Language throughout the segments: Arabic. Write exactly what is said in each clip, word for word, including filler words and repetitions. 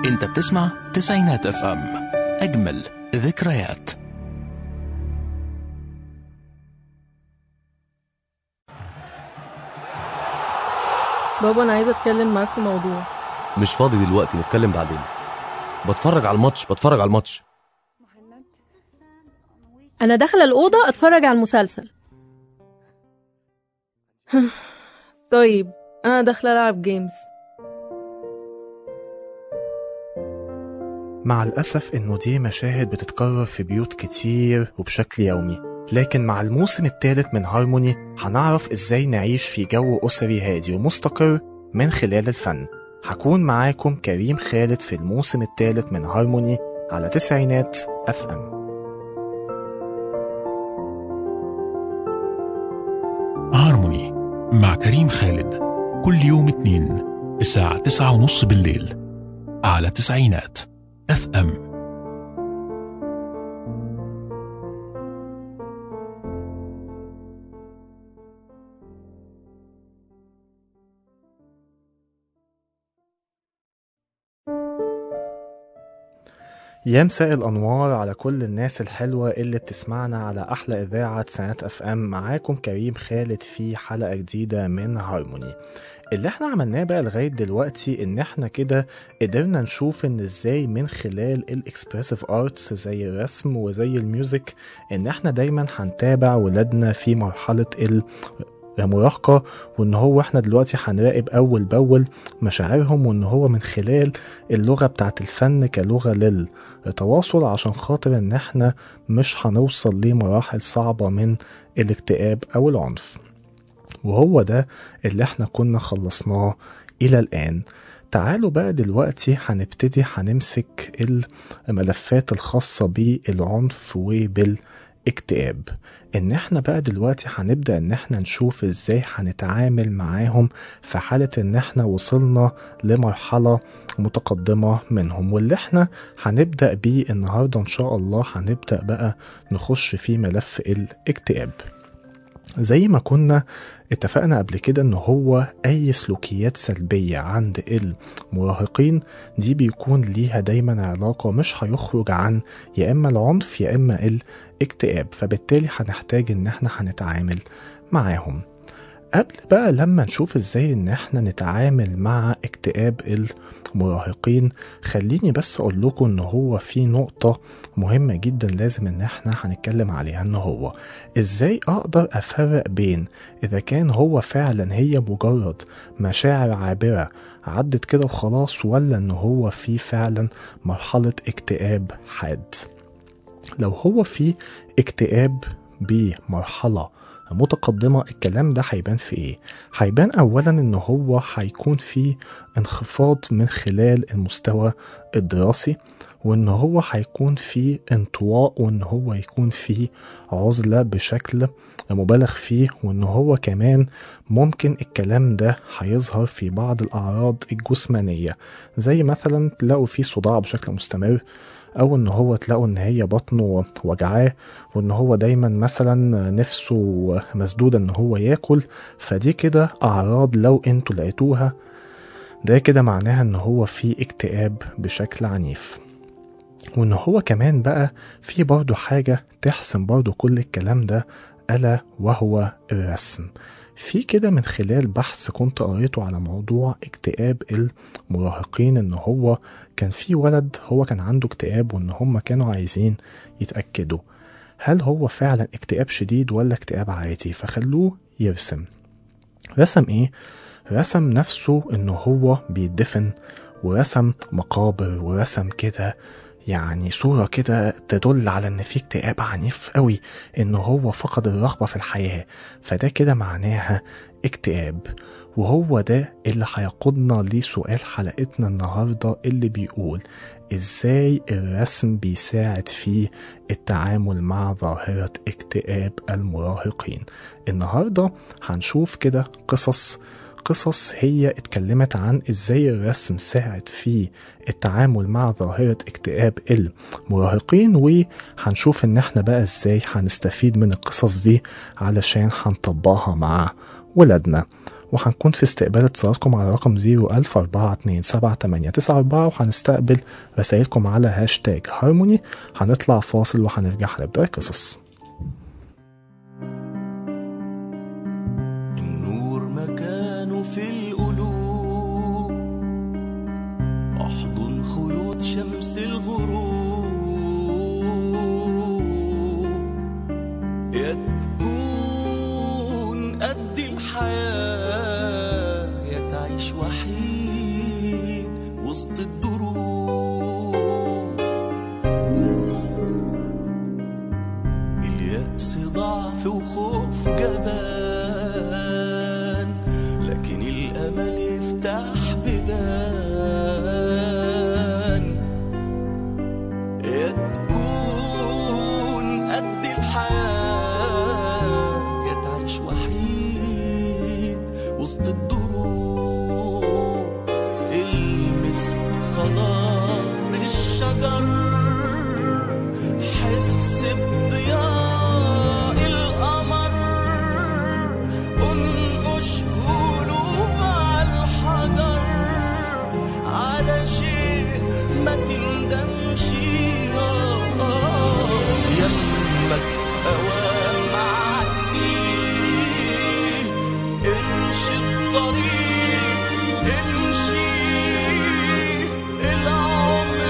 انت بتسمع تسعينات اف ام، اجمل ذكريات. بابا انا عايزه اتكلم معاك في موضوع. مش فاضي دلوقتي، نتكلم بعدين. بتفرج على الماتش بتفرج على الماتش انا داخله الاوضه اتفرج على المسلسل. طيب انا داخله العب جيمز. مع الأسف إنه دي مشاهد بتتكرر في بيوت كتير وبشكل يومي، لكن مع الموسم الثالث من هارموني هنعرف إزاي نعيش في جو أسري هادي ومستقر من خلال الفن. هكون معاكم كريم خالد في الموسم الثالث من هارموني على تسعينات اف ام. هارموني مع كريم خالد كل يوم اثنين الساعة تسعة ونص بالليل على تسعينات اف ام. يا مساء الأنوار على كل الناس الحلوة اللي بتسمعنا على أحلى إذاعة تسعينات اف ام. معاكم كريم خالد في حلقة جديدة من هارموني. اللي احنا عملناه بقى لغاية دلوقتي ان احنا كده قدرنا نشوف ان ازاي من خلال الاكسبرسيف ارتس زي الرسم وزي الميوزك ان احنا دايما هنتابع ولادنا في مرحلة المراهقة، وان هو احنا دلوقتي هنراقب اول باول مشاعرهم، وان هو من خلال اللغة بتاعت الفن كلغة للتواصل عشان خاطر ان احنا مش هنوصل لمراحل صعبة من الاكتئاب او العنف. وهو ده اللي احنا كنا خلصناه الى الان. تعالوا بقى دلوقتي هنبتدي هنمسك الملفات الخاصة بالعنف وبالاكتئاب. ان احنا بقى دلوقتي هنبدأ ان احنا نشوف ازاي هنتعامل معاهم في حالة ان احنا وصلنا لمرحلة متقدمة منهم. واللي احنا هنبدأ بيه النهاردة ان شاء الله هنبدأ بقى نخش في ملف الاكتئاب. زي ما كنا اتفقنا قبل كده ان هو اي سلوكيات سلبية عند المراهقين دي بيكون ليها دايما علاقة مش هيخرج عن يا اما العنف يا اما الاكتئاب، فبالتالي هنحتاج ان احنا هنتعامل معاهم. قبل بقى لما نشوف ازاي ان احنا نتعامل مع اكتئاب المراهقين، خليني بس اقول لكم ان هو في نقطة مهمة جدا لازم ان احنا هنتكلم عليها، ان هو ازاي اقدر افرق بين اذا كان هو فعلا هي مجرد مشاعر عابرة عدت كده وخلاص، ولا ان هو في فعلا مرحلة اكتئاب حاد. لو هو في اكتئاب بمرحلة متقدمة الكلام ده هيبان في ايه؟ هيبان اولا ان هو هيكون في انخفاض من خلال المستوى الدراسي، وان هو هيكون في انطواء، وان هو يكون في عزلة بشكل مبالغ فيه، وان هو كمان ممكن الكلام ده هيظهر في بعض الاعراض الجسمانية، زي مثلا تلاقوا فيه صداع بشكل مستمر، او ان هو تلاقوا ان هي بطنه وجعاه، وان هو دايما مثلا نفسه مسدودة ان هو ياكل. فدي كده اعراض لو انتوا لقيتوها ده كده معناها ان هو في اكتئاب بشكل عنيف. وان هو كمان بقى في برضو حاجة تحسن برضو كل الكلام ده، ألا وهو الرسم. في كده من خلال بحث كنت قريته على موضوع اكتئاب المراهقين، ان هو كان في ولد هو كان عنده اكتئاب، وان هم كانوا عايزين يتأكدوا هل هو فعلا اكتئاب شديد ولا اكتئاب عادي، فخلوه يرسم. رسم ايه؟ رسم نفسه انه هو بيدفن، ورسم مقابر، ورسم كده يعني صورة كده تدل على ان في اكتئاب عنيف قوي، ان هو فقد الرغبة في الحياة. فده كده معناها اكتئاب. وهو ده اللي هيقودنا لسؤال حلقتنا النهاردة اللي بيقول ازاي الرسم بيساعد في التعامل مع ظاهرة اكتئاب المراهقين. النهاردة هنشوف كده قصص قصص هي اتكلمت عن ازاي الرسم ساعد في التعامل مع ظاهرة اكتئاب المراهقين، وهنشوف ان احنا بقى ازاي هنستفيد من القصص دي علشان هنطبقها مع ولادنا. وهنكون في استقبال اتصالاتكم على رقم صفر ألف أربعة اتنين سبعة تمانية تسعة أربعة، وهنستقبل رسائلكم على هاشتاج هارموني. هنطلع فاصل وهنرجع هنبدأ القصص. النور مكانه في القلوب، أحضن خيوط شمس الغروب، يا تكون قد الحياة يا تعيش وحيد وسط الدروب. اليأس ضعف وخوف جبان، لكن الأمل يفتح بيبان. يا تكون قد الحياة يا تعيش وحيد وسط الدروب. المس خضار الشجر، حس بضياء القمر، انقش قلوب على الحجر على شيء ما تندمش. يمك اوام عدي، امشي الطريق امشي، العمر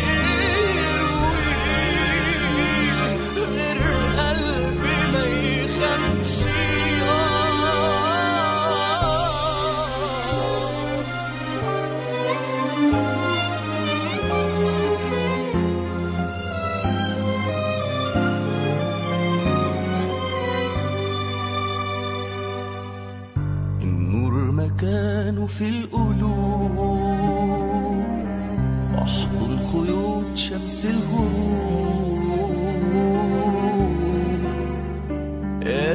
يروي غير قلبي ما يخافش. النور مكانه في القلوب، أحضن خيوط شمس الغروب، يا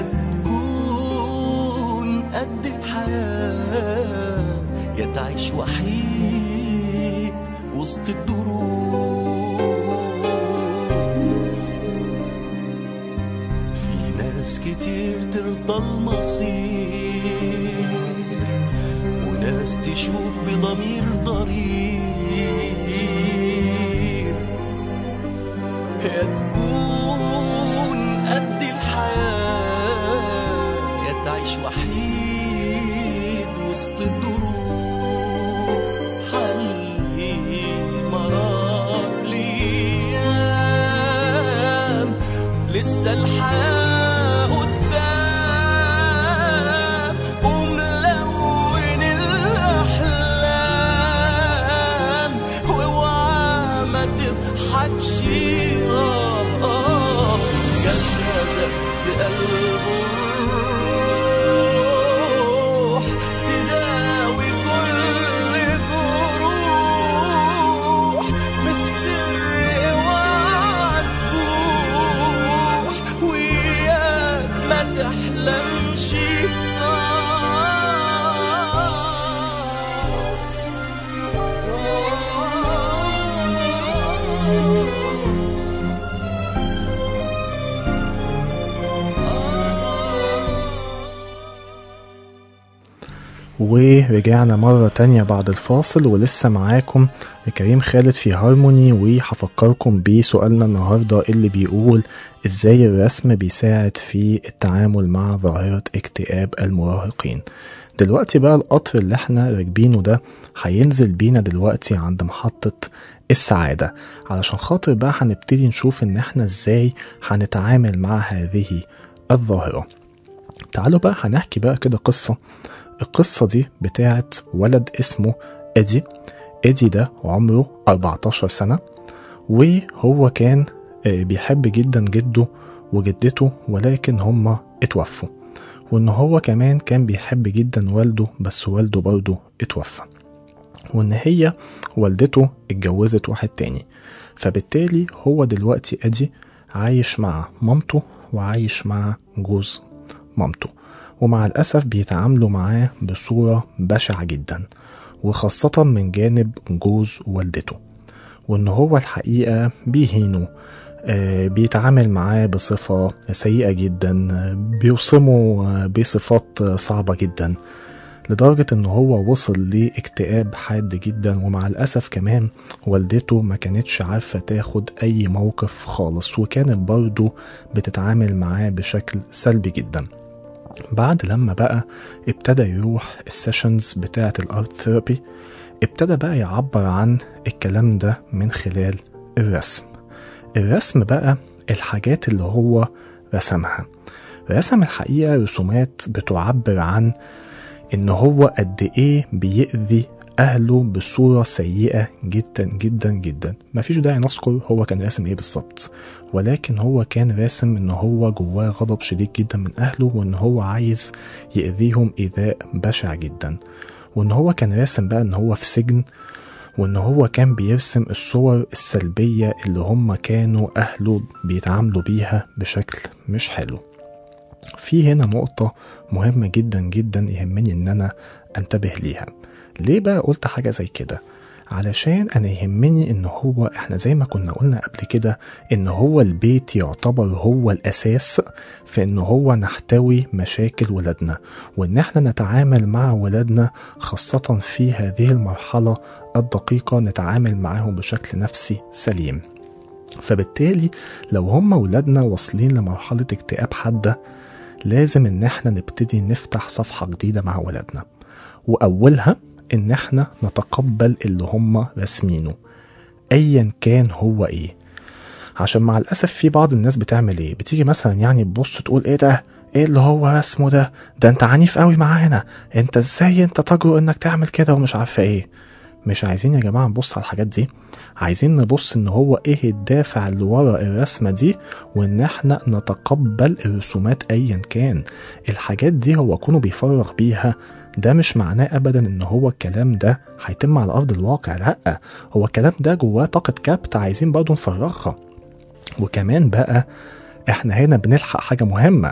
تكون قد الحياة يا تعيش وحيد وسط الدروب. في ناس كتير ترضى المصير، وناس تشوف بضمير ضرير. يا تكون قد الحياة يا تعيش وحيد وسط الدروب. حلي مرار ليام، لسه الحياة قدام، وملون الأحلام، واوعى ما تضحكش. جسدك في قلبه الروح، تداوي كل جروح، بالسر اوعى تبوح، وياك ما تحلمش. ورجعنا مرة تانية بعد الفاصل، ولسه معاكم كريم خالد في هارموني. وهفكركم بسؤالنا النهاردة اللي بيقول ازاي الرسم بيساعد في التعامل مع ظاهرة اكتئاب المراهقين. دلوقتي بقى القطر اللي احنا راكبينه ده هينزل بينا دلوقتي عند محطة السعادة، علشان خاطر بقى هنبتدي نشوف ان احنا ازاي هنتعامل مع هذه الظاهرة. تعالوا بقى هنحكي بقى كده قصة. القصة دي بتاعت ولد اسمه إدي. إدي ده عمره أربعتاشر سنة، وهو كان بيحب جدا جده وجدته، ولكن هما اتوفوا. وان هو كمان كان بيحب جدا والده، بس والده برضه اتوفى. وان هي والدته اتجوزت واحد تاني. فبالتالي هو دلوقتي إدي عايش مع مامته وعايش مع جوز مامته، ومع الأسف بيتعاملوا معاه بصورة بشعة جدا، وخاصة من جانب جوز والدته. وان هو الحقيقة بيهينه، آه بيتعامل معاه بصفة سيئة جدا، بيوصمه بصفات صعبة جدا. لدرجة ان هو وصل لاكتئاب حاد جدا. ومع الأسف كمان والدته ما كانتش عارفة تاخد اي موقف خالص، وكانت برضو بتتعامل معاه بشكل سلبي جدا. بعد لما بقى ابتدى يروح السيشنز بتاعة الارت ثيرابي، ابتدى بقى يعبر عن الكلام ده من خلال الرسم. الرسم بقى الحاجات اللي هو رسمها، رسم الحقيقة رسومات بتعبر عن ان هو قد ايه بيأذي اهله بصورة سيئة جدا جدا جدا. مفيش داعي نذكر هو كان راسم ايه بالظبط، ولكن هو كان راسم ان هو جواه غضب شديد جدا من اهله، وان هو عايز يأذيهم ايذاء بشع جدا. وان هو كان راسم بقى ان هو في سجن، وان هو كان بيرسم الصور السلبية اللي هم كانوا اهله بيتعاملوا بيها بشكل مش حلو. في هنا نقطة مهمة جدا جدا يهمني ان انا انتبه ليها. ليه بقى قلت حاجة زي كده؟ علشان انا يهمني ان هو احنا زي ما كنا قلنا قبل كده ان هو البيت يعتبر هو الاساس في ان هو نحتوي مشاكل ولادنا، وان احنا نتعامل مع ولادنا خاصة في هذه المرحلة الدقيقة، نتعامل معاهم بشكل نفسي سليم. فبالتالي لو هم ولادنا واصلين لمرحلة اكتئاب حادة، لازم ان احنا نبتدي نفتح صفحة جديدة مع ولادنا، واولها ان احنا نتقبل اللي هم رسمينه ايا كان هو ايه. عشان مع الاسف في بعض الناس بتعمل ايه، بتيجي مثلا يعني تبص تقول ايه ده، ايه اللي هو رسمه ده، ده انت عنيف قوي معانا، انت ازاي انت تجرؤ انك تعمل كده ومش عارفه ايه. مش عايزين يا جماعة نبص على الحاجات دي، عايزين نبص ان هو ايه الدافع اللي ورا الرسمة دي، وان احنا نتقبل الرسومات ايا كان. الحاجات دي هو كونه بيفرغ بيها، ده مش معناه ابدا ان هو الكلام ده هيتم على ارض الواقع، لا، هو الكلام ده جواه طاقة كبت عايزين برضو نفرغها. وكمان بقى احنا هنا بنلحق حاجة مهمة،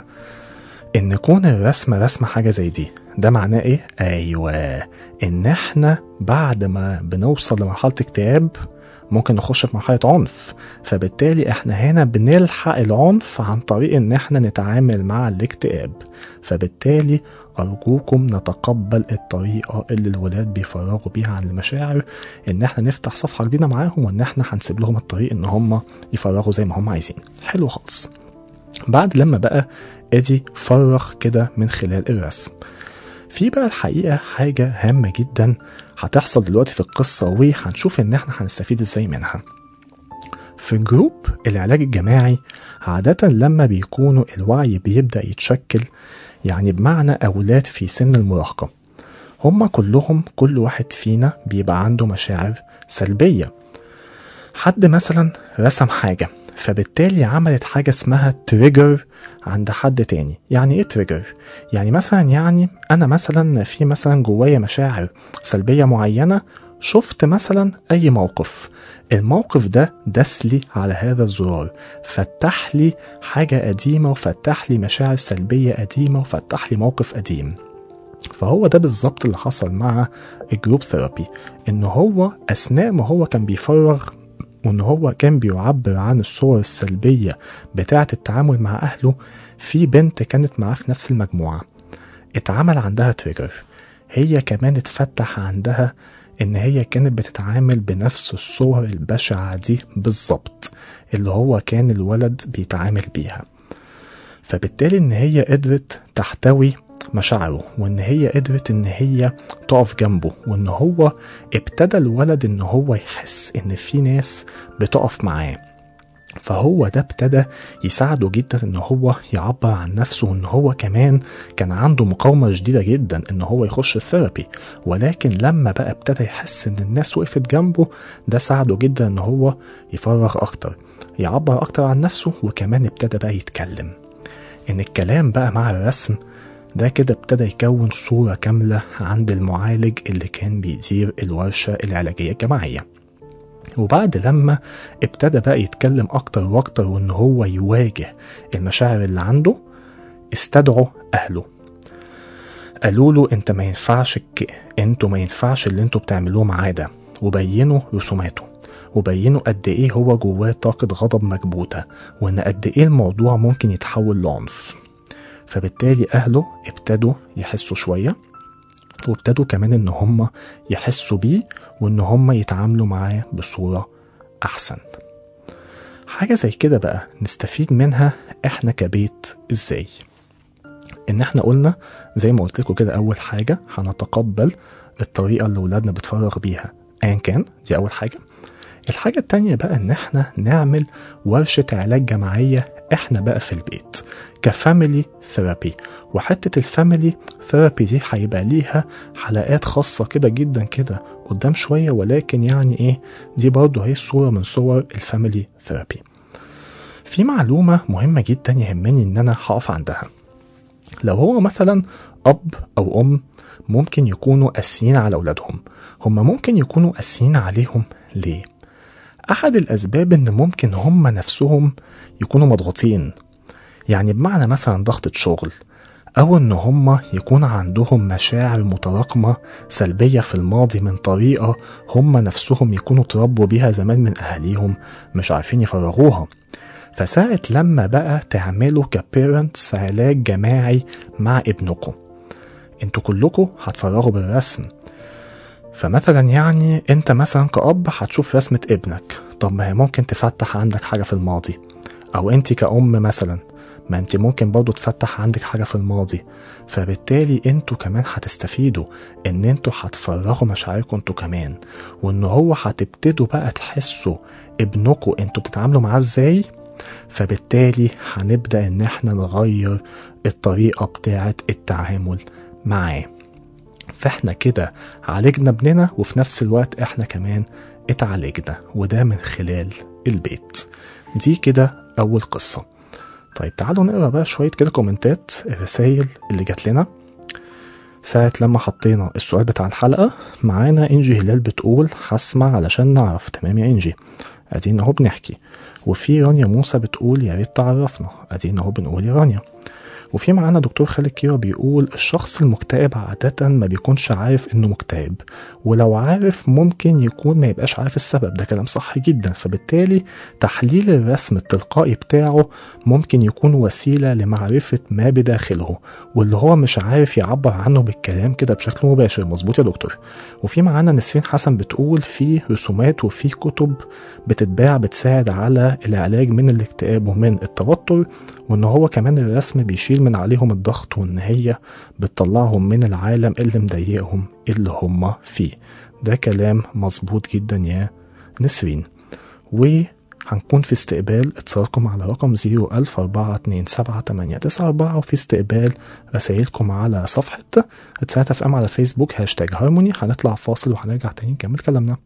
ان كون الرسمة رسمة حاجة زي دي، ده معناه ايه؟ ايوه، ان احنا بعد ما بنوصل لمرحلة اكتئاب ممكن نخش في مرحلة عنف. فبالتالي احنا هنا بنلحق العنف عن طريق ان احنا نتعامل مع الاكتئاب. فبالتالي ارجوكم نتقبل الطريقة اللي الولاد بيفرغوا بيها عن المشاعر، ان احنا نفتح صفحة جديدة معاهم، وان احنا هنسيب لهم الطريق ان هم يفرغوا زي ما هم عايزين. حلو خالص. بعد لما بقى ادي فرغ كده من خلال الرسم، في بقى الحقيقة حاجة هامة جدا هتحصل دلوقتي في القصة، وهنشوف ان احنا هنستفيد ازاي منها. في جروب العلاج الجماعي عادة لما بيكونوا الوعي بيبدأ يتشكل، يعني بمعنى أولاد في سن المراهقة، هم كلهم كل واحد فينا بيبقى عنده مشاعر سلبية. حد مثلا رسم حاجة، فبالتالي عملت حاجة اسمها تريجر عند حد تاني. يعني ايه تريجر؟ يعني مثلا يعني انا مثلا في مثلا جوايا مشاعر سلبية معينة، شفت مثلا اي موقف، الموقف ده دس لي على هذا الزرار، فتح لي حاجة قديمة، وفتح لي مشاعر سلبية قديمة، وفتح لي موقف قديم. فهو ده بالظبط اللي حصل مع الجروب ثيرابي، ان هو اثناء ما هو كان بيفرغ، وان هو كان بيعبر عن الصور السلبية بتاعة التعامل مع اهله، في بنت كانت معاه في نفس المجموعة اتعمل عندها تريجر، هي كمان اتفتح عندها ان هي كانت بتتعامل بنفس الصور البشعة دي بالظبط اللي هو كان الولد بيتعامل بيها. فبالتالي ان هي قدرت تحتوي مشاعره، وان هي قدرت ان هي تقف جنبه، وان هو ابتدى الولد ان هو يحس ان في ناس بتقف معاه. فهو ده ابتدى يساعده جدا ان هو يعبر عن نفسه، وان هو كمان كان عنده مقاومة جديدة جدا ان هو يخش الثيرابي، ولكن لما بقى ابتدى يحس ان الناس وقفت جنبه، ده ساعده جدا ان هو يفرغ اكتر، يعبر اكتر عن نفسه، وكمان ابتدى بقى يتكلم. ان الكلام بقى مع الرسم ده كده ابتدى يكون صورة كاملة عند المعالج اللي كان بيدير الورشة العلاجية الجماعية. وبعد لما ابتدى بقى يتكلم اكتر واكتر، وان هو يواجه المشاعر اللي عنده، استدعوا اهله، قالوا له انت ما ينفعش ك... انتوا ما ينفعش اللي انتوا بتعملوه معاه ده، وبينوا رسوماته، وبينوا قد ايه هو جواه طاقة غضب مكبوتة، وان قد ايه الموضوع ممكن يتحول لعنف. فبالتالي اهله ابتدوا يحسوا شوية، وابتدوا كمان ان هم يحسوا بيه وان هم يتعاملوا معاه بصورة احسن. حاجة زي كده بقى نستفيد منها احنا كبيت ازاي؟ ان احنا قلنا زي ما قلت لكم كده، اول حاجة هنتقبل الطريقة اللي ولادنا بتفرغ بيها ايا كان، دي اول حاجة. الحاجة التانية بقى ان احنا نعمل ورشة علاج جماعية احنا بقى في البيت كفاميلي ثيرابي. وحتة الفاميلي ثيرابي دي هيبقى ليها حلقات خاصة كده جدا كده قدام شوية، ولكن يعني ايه، دي برضو هي صورة من صور الفاميلي ثيرابي. في معلومة مهمة جدا يهمني ان انا هقف عندها. لو هو مثلا اب او ام ممكن يكونوا قاسيين على اولادهم، هم ممكن يكونوا قاسيين عليهم ليه؟ احد الاسباب ان ممكن هم نفسهم يكونوا مضغوطين، يعني بمعنى مثلا ضغطة شغل، او ان هم يكون عندهم مشاعر متراكمة سلبية في الماضي من طريقة هم نفسهم يكونوا تربوا بيها زمان من اهاليهم مش عارفين يفرغوها. فساعة لما بقى تعملوا كبيرنتس علاج جماعي مع ابنكم، انتوا كلكم هتفرغوا بالرسم. فمثلا يعني انت مثلا كأب هتشوف رسمة ابنك، طب ما هي ممكن تفتح عندك حاجة في الماضي. او انت كأم مثلا، ما انت ممكن برضو تفتح عندك حاجة في الماضي. فبالتالي انتوا كمان هتستفيدوا ان انتوا هتفرغوا مشاعركم انتوا كمان، وان هو هتبتدوا بقى تحسوا ابنكم انتوا بتتعاملوا معاه ازاي. فبالتالي هنبدأ ان احنا نغير الطريقة بتاعة التعامل معاه. فاحنا كده عالجنا ابننا وفي نفس الوقت احنا كمان اتعالجنا، وده من خلال البيت. دي كده اول قصة. طيب تعالوا نقرأ بقى شوية كده كومنتات الرسائل اللي جات لنا ساعة لما حطينا السؤال بتاع الحلقة. معانا انجي هلال بتقول هسمع علشان نعرف. تمام يا انجي، ادينا اهو بنحكي. وفي رانيا موسى بتقول يا ريت تعرفنا، ادينا اهو بنقول يا رانيا. وفي معانا دكتور خالد كيرا بيقول الشخص المكتئب عادة ما بيكونش عارف انه مكتئب، ولو عارف ممكن يكون ما يبقاش عارف السبب. ده كلام صح جدا. فبالتالي تحليل الرسم التلقائي بتاعه ممكن يكون وسيلة لمعرفة ما بداخله، واللي هو مش عارف يعبر عنه بالكلام كده بشكل مباشر. مظبوط يا دكتور. وفي معانا نسرين حسن بتقول في رسومات وفي كتب بتتباع بتساعد على العلاج من الاكتئاب ومن التوتر، وان هو كمان الرسم بيشيل من عليهم الضغط، وان هي بتطلعهم من العالم اللي مضايقهم اللي هم فيه. ده كلام مظبوط جدا يا نسرين. وهنكون في استقبال اتصالكم على رقم زيرو ألف أربعة اتنين سبعة تمانية تسعة أربعة، وفي استقبال رسائلكم على صفحة تسعة اف ام على فيسبوك هاشتاج هارموني. هنطلع فاصل وهنرجع تاني نكمل كلامنا.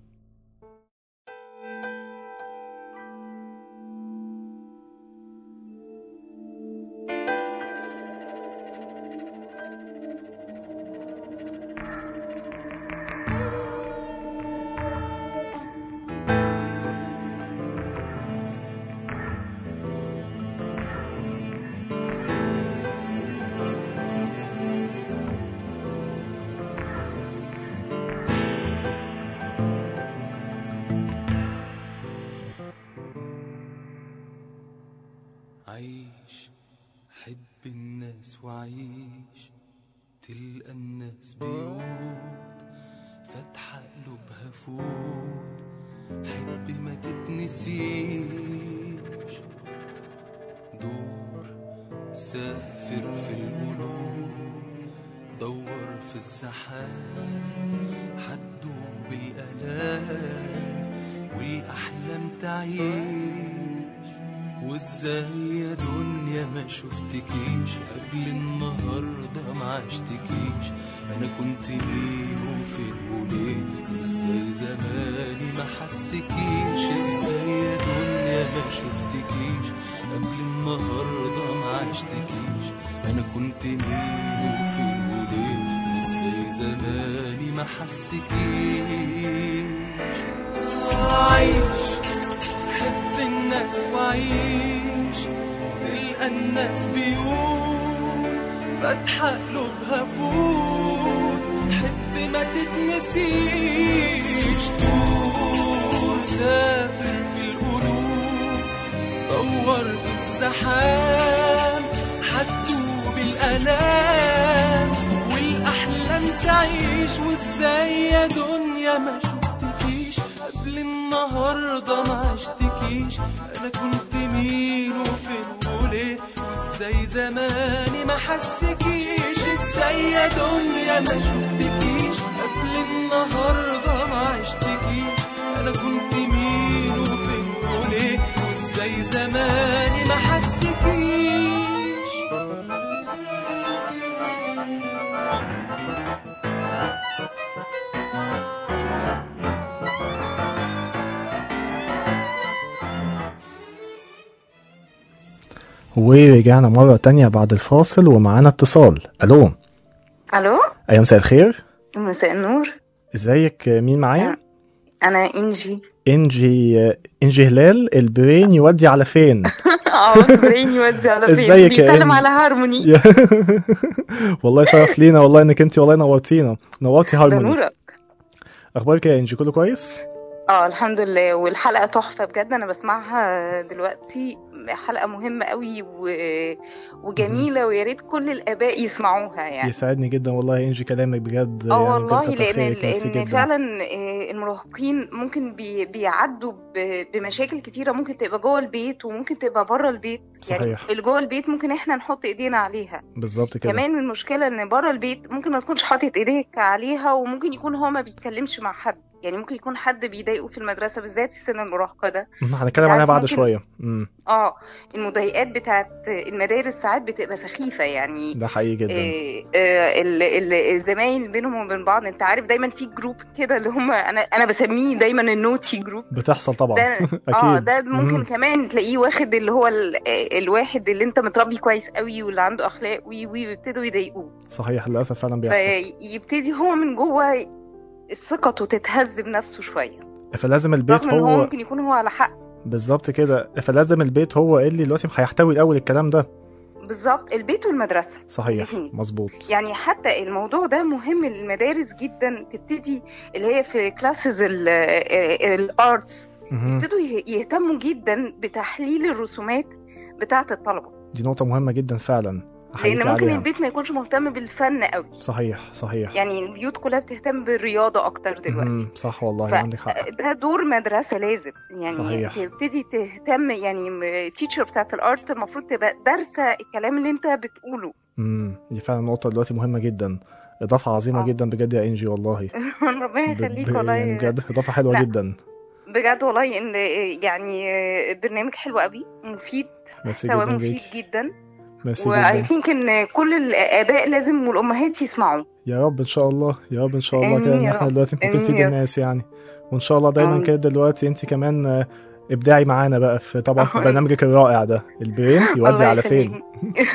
عيش حب الناس وعيش، تلقى الناس بيوت فتح قلوبها فوت، حب ما تتنسيش، دور سافر في القلوب، دور في الزحام، حتدوب الآلام والأحلام تعيش. وازاي يا دنيا ما شفتكيش قبل النهاردة ما عشتكيش، انا كنت مين وفين وليه، وازاي زماني ما حسكيش. ازاي يا دنيا ما شفتكيش قبل النهاردة ما عشتكيش، انا كنت مين وفين وليه، وازاي زماني ما حسكيش. عايش حب الناس وعيش، تلقى الناس بيوت فتح قلوبها فوت، حب ما تتنسيش، دور سافر في القلوب، دور في الزحام، حتدوب الآلام والأحلام تعيش. شفتكيش وازاي يا دنيا ما شفتكيش قبل النهاردة ما عشتكيش انا كنت مين وفين وليه وازاي زماني ما حسكيش ازاي يا دنيا ما شفتكيش قبل النهاردة ما عشتكيش انا كنت مين وفين وليه وازاي زماني ما حسكيش. ورجعنا مرة تانية بعد الفاصل ومعانا اتصال. الو الو ايوه مساء الخير. مساء النور. ازيك؟ مين معايا؟ انا انجي. انجي انجي هلال. البرين يودي على فين؟ اه البرين يودي على فين؟ ازيك يا بيسلم إنجي؟ على هارموني. والله شرف لينا والله انك انت والله نورتينا نورتي ده هارموني. نورك. اخبارك يا انجي؟ كله كويس؟ اه الحمد لله، والحلقة تحفة بجد، انا بسمعها دلوقتي، حلقة مهمة قوي و... وجميلة، ويا ريت كل الآباء يسمعوها يعني. يسعدني جدا والله يا انجي كلامك بجد. اه يعني والله بجد كتر لان خيرك، ميرسي لان جدا. فعلا آه، المراهقين ممكن بي بيعدوا ب- بمشاكل كتيره، ممكن تبقى جوه البيت وممكن تبقى بره البيت. يعني صحيح. اللي جوه البيت ممكن احنا نحط ايدينا عليها، بالظبط كده. كمان المشكله ان بره البيت ممكن ما تكونش حاطط ايديك عليها، وممكن يكون هو ما بيتكلمش مع حد، يعني ممكن يكون حد بيضايقه في المدرسه، بالذات في سن المراهقه ده. مم، هنتكلم انت عليها عارف بعد ممكن- شويه. امم اه المضايقات بتاعت المدارس ساعات بتبقى سخيفه يعني. ده حقيقي جدا. إيه، آه، ال- ال- الزمايل بينهم وبين بعض، انت عارف دايما في جروب كده اللي هم انا انا بسميه دايما النوتي جروب. بتحصل طبعا. ده اكيد. اه ده ممكن مم. كمان تلاقيه واخد اللي هو ال- الواحد اللي انت متربي كويس قوي واللي عنده اخلاق وي وي ويبتدوا يضايقوه، صحيح، للاسف فعلا بيحصل. فيبتدي هو من جوه ثقته تتهز بنفسه شويه، فلازم البيت رغم ان هو هو ممكن يكون هو على حق. بالظبط كده. فلازم البيت هو اللي دلوقتي هيحتوي الاول الكلام ده. بالظبط، البيت والمدرسه صحيح، الاتنين. مظبوط. يعني حتى الموضوع ده مهم للمدارس جدا، تبتدي اللي هي في كلاسز الارتس مهم. يبتدوا يه- يهتموا جدا بتحليل الرسومات بتاعة الطلبة، دي نقطه مهمه جدا فعلا، احييك لان ممكن عليها. البيت ما يكونش مهتم بالفن قوي. صحيح صحيح. يعني البيوت كلها بتهتم بالرياضة اكتر دلوقتي. مهم. صح والله، ف- عندك حق. ده دور مدرسة لازم يعني صحيح. تبتدي تهتم، يعني التيتشر بتاعة الارت المفروض تبقى دارسة الكلام اللي انت بتقوله. امم دي فعلا نقطه دلوقتي مهمه جدا، اضافه عظيمه آه. جدا بجد يا انجي والله. ربنا ب- يخليك ب- والله. يعني بجد اضافه حلوه لا. جدا. بجد والله ان يعني برنامج حلو قوي، مفيد، ميرسي محتوى جدا مفيد ليك. جدا، ميرسي واي جدا. ثينك ان كل الاباء لازم والامهات يسمعوا. يا رب ان شاء الله، يا رب ان شاء الله آمين كده ان يا احنا رب. دلوقتي ممكن آمين نفيد يا رب. الناس يعني. وان شاء الله دايما آمين. كده دلوقتي انت كمان آه، ابداعي معانا بقى في طبعا في آه. برنامجك الرائع ده البرين يودي الله على يخليك. فين.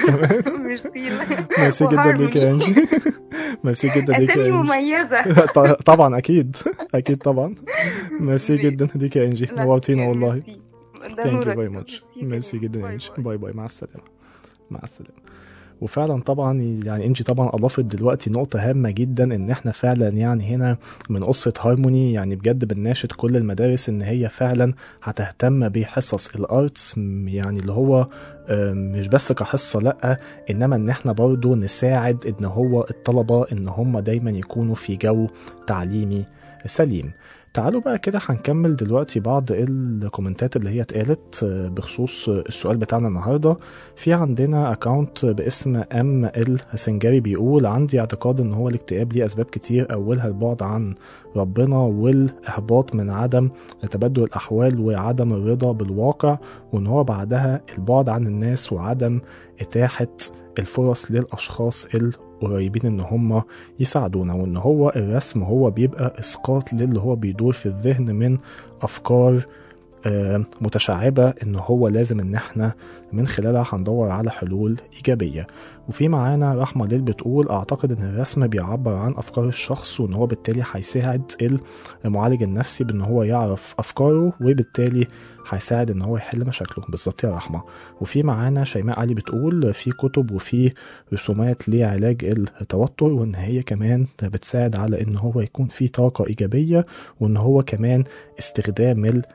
ميرسي. ميرسي جدا ليك يا انجي. ميرسي جدا ليك يا اسامي انجي. مميزه. ط- طبعا اكيد اكيد طبعا. ميرسي ماشي. جدا ليك يا انجي، لا، نورتينا والله. ميرسي. ده ثانك يو نورك. فيري ماتش. ميرسي ميرسي جدا. جدا يا باي انجي. باي. باي باي، مع السلامه. مع السلامه. وفعلا طبعا يعني انجي طبعا اضافت دلوقتي نقطه هامه جدا، ان احنا فعلا يعني هنا من قصه هارموني يعني بجد بنناشد كل المدارس ان هي فعلا هتهتم بحصص الارتس، م- يعني اللي هو آم، مش بس كحصه، لا انما ان احنا برضو نساعد ان هو الطلبه ان هم دايما يكونوا في جو تعليمي سليم. تعالوا بقى كده هنكمل دلوقتي بعض الكومنتات اللي هي اتقالت آه، بخصوص آه، السؤال بتاعنا النهارده. في عندنا اكاونت باسم ام ال سنجاري بيقول: عندي اعتقاد ان هو الاكتئاب ليه اسباب كتير، اولها البعد عن ربنا والاحباط من عدم تبدل الاحوال وعدم الرضا بالواقع، وان هو بعدها البعد عن الناس وعدم اتاحة الفرص للاشخاص القريبين ان هم يساعدونا، وان هو الرسم هو بيبقى اسقاط للي هو بيدور في الذهن من افكار آه، متشعبة، ان هو لازم ان احنا من خلالها هندور على حلول ايجابية. وفي معانا رحمة ليل بتقول: اعتقد ان الرسم بيعبر عن افكار الشخص، وان هو بالتالي هيساعد المعالج النفسي بان هو يعرف افكاره، وبالتالي هيساعد ان هو يحل مشاكله. بالظبط يا رحمة. وفي معانا شيماء علي بتقول: في كتب وفي رسومات لعلاج التوتر، وان هي كمان بتساعد على ان هو يكون في طاقة ايجابية، وان هو كمان استخدام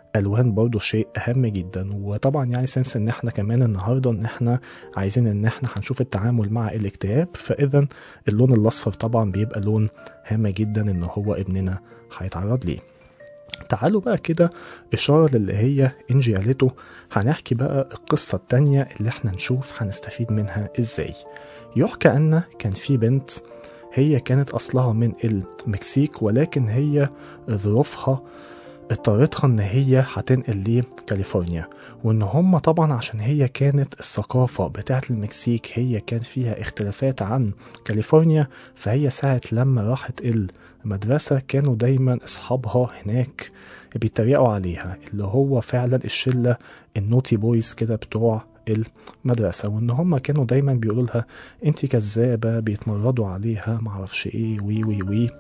الالوان برضو شيء اهم جدا. وطبعا يعني سنس ان احنا كمان النهارده ان احنا عايزين ان احنا هنشوف التعامل مع الاكتئاب، فاذا اللون الاصفر طبعا بيبقى لون هام جدا ان هو ابننا هيتعرض ليه. تعالوا بقى كده إشارة اللي هي إنجي قالته، هنحكي بقى القصة التانية اللي احنا نشوف هنستفيد منها ازاي. يحكى أن كان في بنت هي كانت أصلها من المكسيك، ولكن هي ظروفها اضطرتها ان هي هتنقل لكاليفورنيا، وان هم طبعا عشان هي كانت الثقافة بتاعت المكسيك هي كان فيها اختلافات عن كاليفورنيا، فهي ساعة لما راحت المدرسة كانوا دايما اصحابها هناك بيتريقوا عليها، اللي هو فعلا الشلة النوتي بويز كده بتوع المدرسة، وان هم كانوا دايما بيقولوا لها انتي كذابة، بيتمردوا عليها معرفش ايه وي وي وي،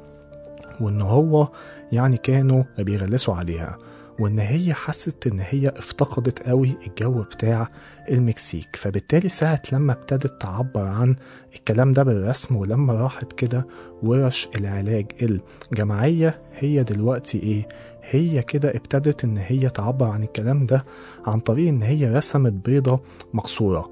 وان هو يعني كانوا بيغلسوا عليها، وان هي حست ان هي افتقدت قوي الجو بتاع المكسيك. فبالتالي ساعة لما ابتدت تعبر عن الكلام ده بالرسم، ولما راحت كده ورش العلاج الجماعية، هي دلوقتي ايه، هي كده ابتدت ان هي تعبر عن الكلام ده عن طريق ان هي رسمت بيضة مكسورة،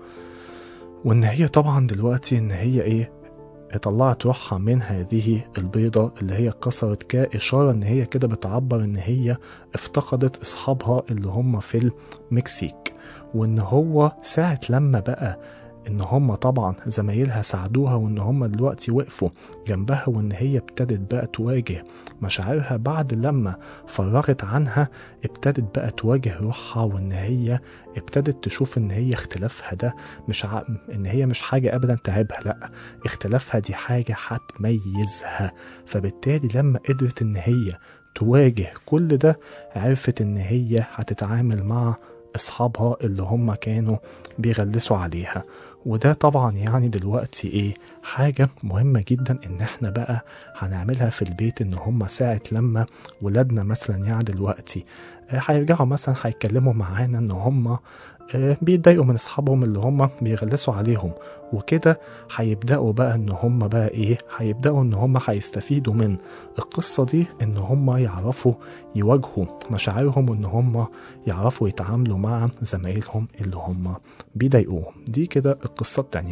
وان هي طبعا دلوقتي ان هي ايه طلعت روحها من هذه البيضة اللي هي اتكسرت، كإشارة ان هي كده بتعبر ان هي افتقدت اصحابها اللي هم في المكسيك. وان هو ساعة لما بقى ان هم طبعا زمايلها ساعدوها، وان هم دلوقتي وقفوا جنبها، وان هي ابتدت بقى تواجه مشاعرها بعد لما فرغت عنها، ابتدت بقى تواجه روحها، وان هي ابتدت تشوف ان هي اختلافها ده مش ع... ان هي مش حاجة ابدا تعبها، لا اختلافها دي حاجة هتميزها. فبالتالي لما قدرت ان هي تواجه كل ده، عرفت ان هي هتتعامل مع اصحابها اللي هم كانوا بيغلسوا عليها. وده طبعا يعني دلوقتي ايه حاجة مهمة جدا ان احنا بقى هنعملها في البيت، ان هم ساعة لما ولادنا مثلا يعني دلوقتي هيرجعوا مثلا هيتكلموا معانا ان هم بيتضايقوا من اصحابهم اللي هم بيغلسوا عليهم، وكده هيبداوا بقى ان هم بقى ايه هيبداوا ان هم هيستفيدوا من القصه دي، ان هم يعرفوا يواجهوا مشاعرهم، وان هم يعرفوا يتعاملوا مع زمايلهم اللي هم بيضايقوهم. دي كده القصه التانية.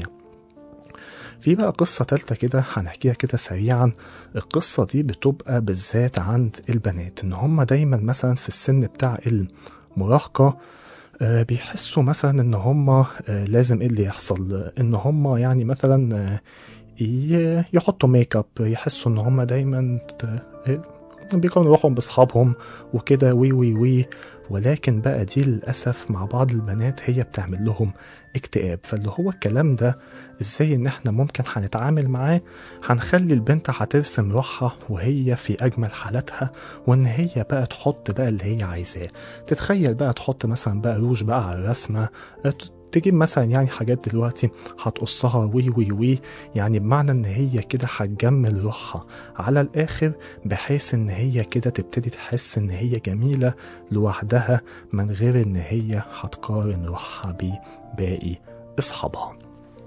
في بقى قصة تالتة كده هنحكيها كده سريعا. القصة دي بتبقى بالذات عند البنات، ان هم دايما مثلا في السن بتاع المراهقة آه بيحسوا مثلا ان هم آه لازم ايه اللي يحصل، ان هم يعني مثلا آه يحطوا ميك اب، يحسوا ان هم دايما بيكونوا روحهم باصحابهم وكده وي وي وي ولكن بقى دي للأسف مع بعض البنات هي بتعمل لهم اكتئاب. فاللي هو الكلام ده ازاي ان احنا ممكن هنتعامل معاه، هنخلي البنت هترسم روحها وهي في اجمل حالاتها، وان هي بقى تحط بقى اللي هي عايزاه. تتخيل بقى تحط مثلا بقى روج بقى على الرسمة، تجيب مثلا يعني حاجات دلوقتي هتقصها وي وي وي يعني بمعنى ان هي كده هتجمل روحها على الاخر، بحيث ان هي كده تبتدي تحس ان هي جميلة لوحدها من غير ان هي هتقارن روحها بباقي اصحابها.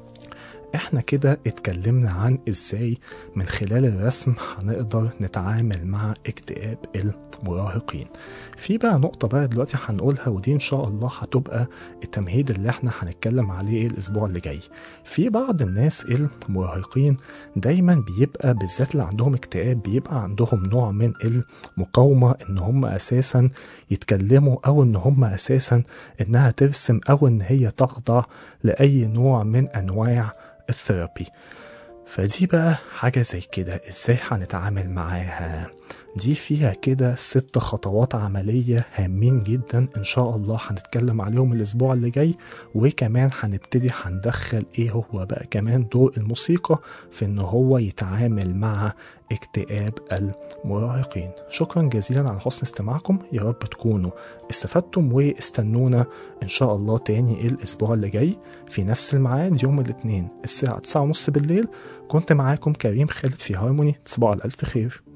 احنا كده اتكلمنا عن ازاي من خلال الرسم هنقدر نتعامل مع اكتئاب المراهقين. في بقى نقطة بقى دلوقتي هنقولها، ودي ان شاء الله هتبقى التمهيد اللي احنا هنتكلم عليه الاسبوع اللي جاي. في بعض الناس المراهقين دايما بيبقى بالذات اللي عندهم اكتئاب بيبقى عندهم نوع من المقاومة، ان هم اساسا يتكلموا، او ان هم اساسا انها ترسم، او ان هي تخضع لاي نوع من انواع الثيرابي. فدي بقى حاجة زي كده ازاي هنتعامل معاها؟ دي فيها كده ست خطوات عملية هامين جدا ان شاء الله هنتكلم عليهم الاسبوع اللي جاي، وكمان هنبتدي هندخل ايه هو بقى كمان دور الموسيقى في ان هو يتعامل مع اكتئاب المراهقين. شكرا جزيلا على حسن استماعكم، يا رب تكونوا استفدتم، واستنونا ان شاء الله تاني الاسبوع اللي جاي في نفس الميعاد يوم الاثنين الساعة تسعة ونص بالليل. كنت معاكم كريم خالد في هارموني. تصبحوا على الف خير.